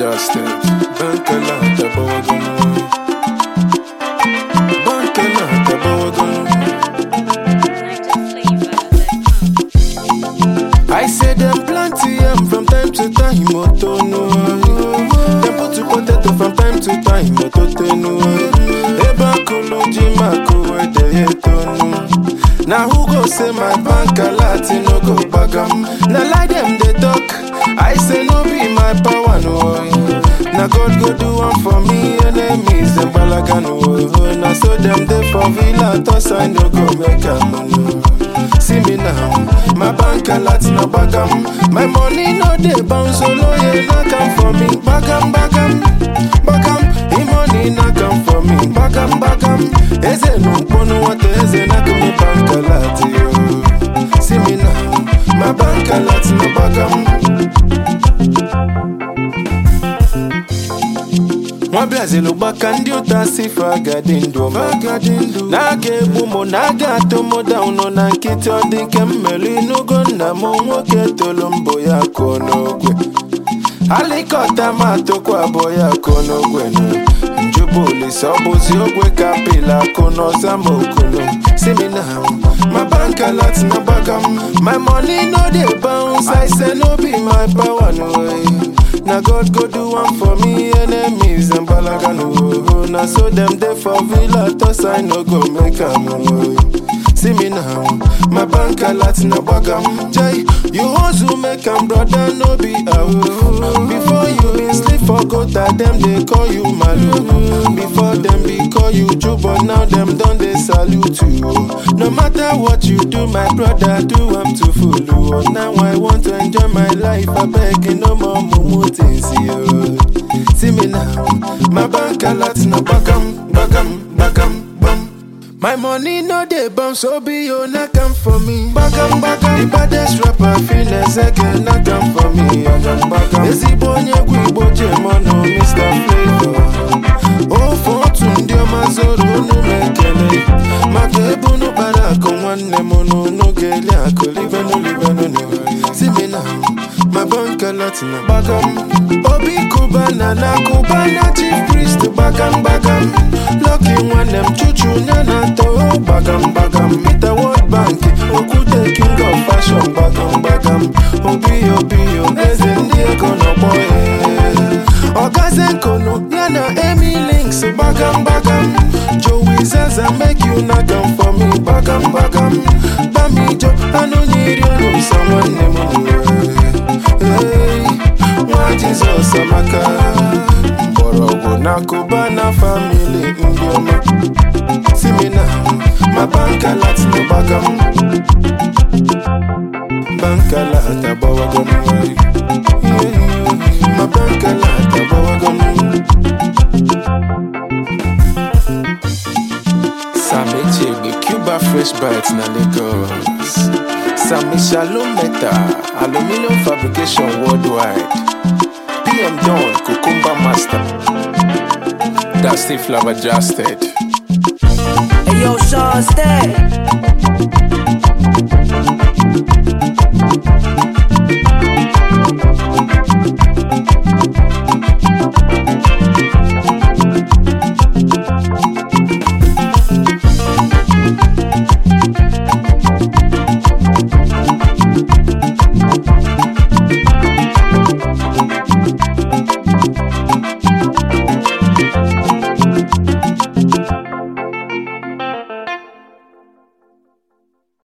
Flabbergasted. Bankalata Bogan. Bankalata Bogan. I say them plenty from time to time, Motono. Them put to potato from time to time, Mototenu. Eba Kuluji Mako, Edeyetono. Now who go say my bankalati no go bagam? Now like them they talk, I say no be my power no. Now God go do one for me, enemies and balagano. Now so them they for villa, toss I no go make a money. See me now, my bankalati no bagam. My money no they bounce solo, yeah, no come for me. Bagam, bagam, bagam. The money no come for me. Bagam, bagam. Eze no pono what eze na come bankalati yo. See me now, my bankalati no bagam. Mwabiaze lubaka ndi utasi fagadindo. Nage bumo naga atomo dauno na nkiti odike mmeli nugo na mwoke tolombo ya konogwe. Alikota mato kwa boya konogwe no. Njubuli sobuzi ogwe kapila kono samokuno. See me now, my bankalati no bagam. My money no dey bounce, I say no be my power no way. Now God go do one for me, enemies and balagano. Now so them they for villa, toss I no go make a move. See me now, my bankalati no bagam. Jay, you also make a brother no be out. Before you been sleep for gota, them they call you Malu. Before them be call you Joe, but now them done they salute you. No matter what you do, my brother, do I'm too full. Now I want to enjoy my life, I beg no more mumu things you. See me now, my bankalati no bagam, bagam, bagam, bam. My money no dey bounce, so be you not come for me. Bagam, bagam. The baddest rapper feelings again not come for me. Bagam, bagam. Ezi bonye gwiboje mono Mr. Flavor. Oh for tundio mazoro no mekele. Makebu no barako wanne mono no gele ako live no. See me now, my bankalati no bagam. Obi Kubana na Kubana chief priest bagam, bagam. Lucky one them chuchu nana to bagam, bagam. Meet the World Bank, Okude king of fashion bagam, bagam. Obi Ezendi kono boy. Ogazen kono yana Emi links bagam, bagam. Joey Zaza make you not come for me bagam, bagam. Bami Jo anu need you someone name. Hey, what Jesus amaka. Borogo na Kubana family Ndioma. See me now, my bankalati no bagam. Bankalata bawagam. My bankalata bawagam. Same Chebe, Cuba Fresh Bites na Lagos. Same Shalom Meta, Aluminium Fabrication Worldwide. PM Dawn, Cucumber Master. That's the Flabbergasted. Hey yo, Sean, stay.